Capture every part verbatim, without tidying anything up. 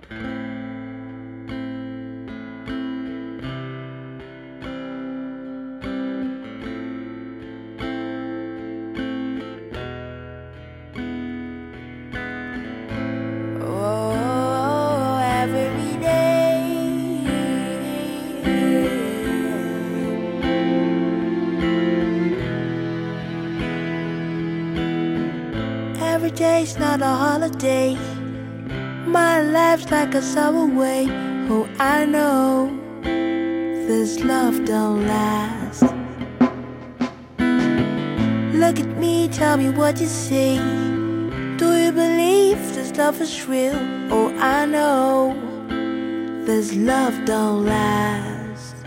Oh, every day. Every day's not a holiday. My life's like a subway. Oh, I know this love don't last. Look at me, tell me what you see. Do you believe this love is real? Oh, I know this love don't last.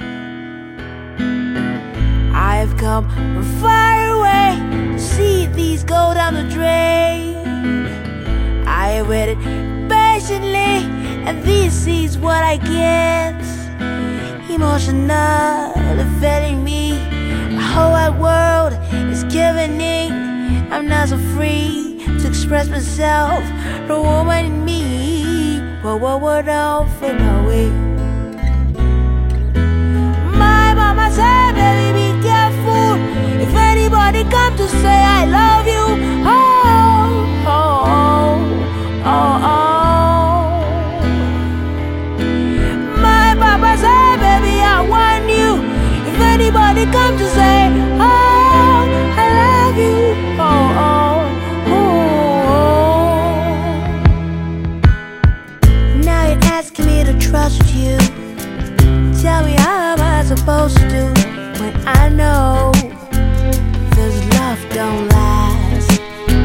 I've come from far away to see these go down the drain. I waited patiently, and this is what I get. Emotionally failing me. My whole wide world is giving in. I'm not so free to express myself. The woman in me, but what would I fade away? My mama said, baby, be careful. If anybody come to say I love you, oh, oh, oh, oh, oh. My papa said, baby, I want you. If anybody come to say, oh, I love you, oh, oh, oh. Now you're asking me to trust you. Tell me how am I supposed to, when I know this love don't last.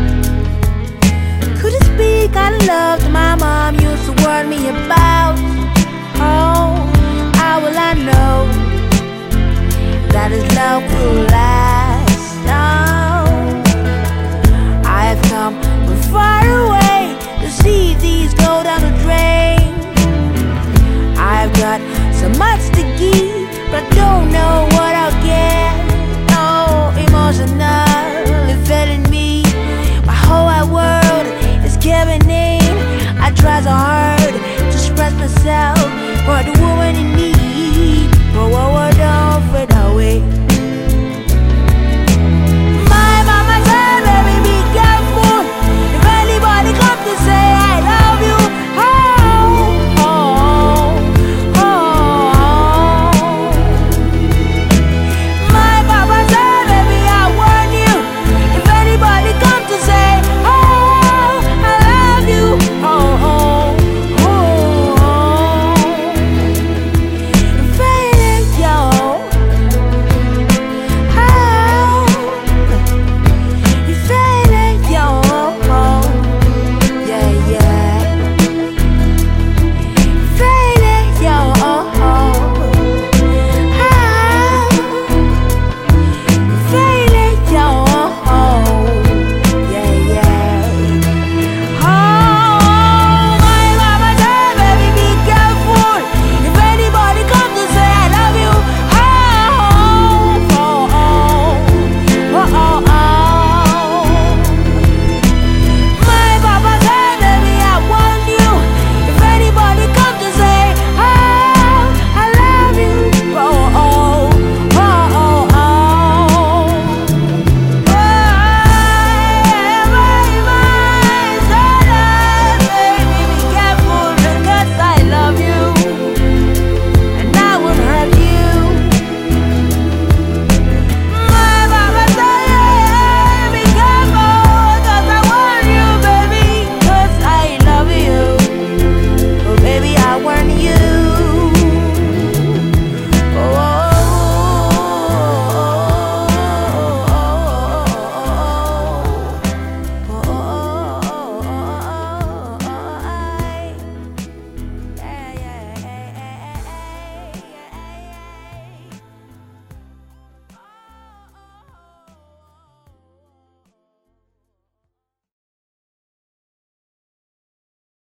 Could it be kind of love that my mom used to warn me about? Oh, how will I know that his love will last? No, I've come from far away to see these go down the drain. I've got so much to give, but I don't know what I'll get. No, emotionally failing me. My whole wide world is giving in. I try so hard to express myself, but the woman in me